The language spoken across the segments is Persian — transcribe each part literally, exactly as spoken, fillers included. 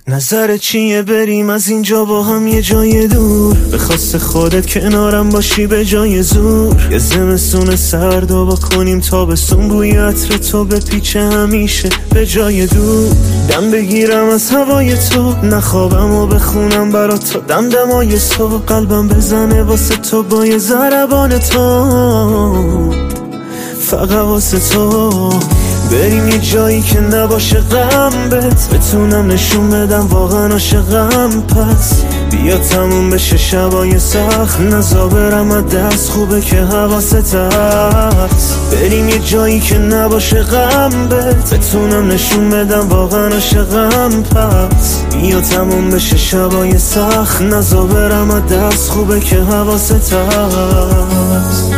نظر چیه بریم از اینجا با هم یه جای دور؟ به خواست خودت کنارم باشی به جای زور. یه زمستون سرد و با کنیم تابستون، بوی عطر تو به پیچه همیشه به جای دور. دم بگیرم از هوای تو، نخوابم و بخونم برات تو دم دمای تو. قلبم بزنه واسه تو با یه ضربان تو، فقط واسه تو. بریم یه جایی که نباشه غم بهت، بتونم نشون بدم واقعا عاشقم. پس بیا تموم بشه شبای سخت، نزا برم از دست، خوبه که حواست هست. بریم یه جایی که نباشه غم بهت، بتونم نشون بدم واقعا عاشقم. پس بیا تموم بشه شبای سخت، نزا برم از دست، خوبه که حواست هست.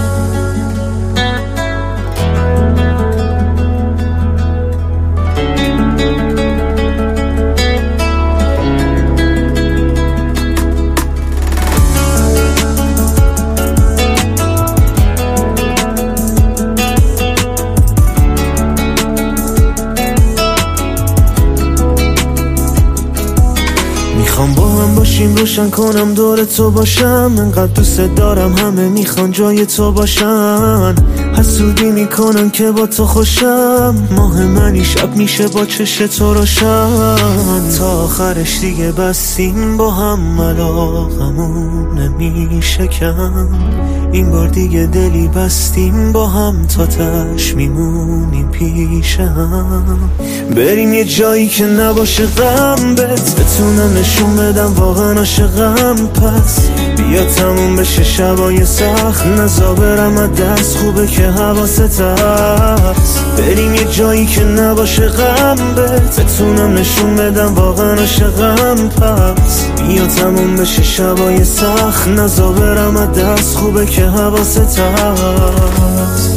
میخوام با هم باشیم، روشن کنم دور تو باشم. انقدر دوست دارم همه میخوان جای تو باشن. حسودی میکنن که با تو خوشم، ماه منی شب میشه با چش تو روشن. تا آخرش دیگه بستیم با هم، علاقمون نمیشه کم. این بار دیگه دلی بستیم با هم، تا تش میمونیم پیش هم. بریم یه جایی که نباشه غم بهت، بتونم نشون بدم واقعا عاشقم. پس بیا تموم بشه شبای سخت، نزا برم از دست، خوبه که حواست هست. بریم یه جایی که نباشه غم بهت، بتونم نشون بدم واقعا عاشقم. پس بیا تموم بشه شبای سخت، نزا برم از دست، خوبه که حواست هست.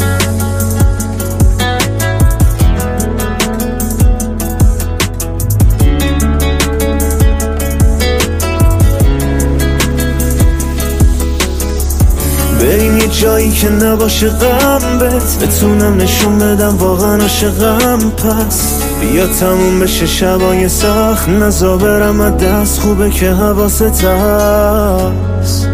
بریم یه جایی که نباشه غم بهت، بتونم نشون بدم واقعا عاشقم. پس بیا تموم بشه شبای سخت، نزا برم از دست، خوبه که حواست هست.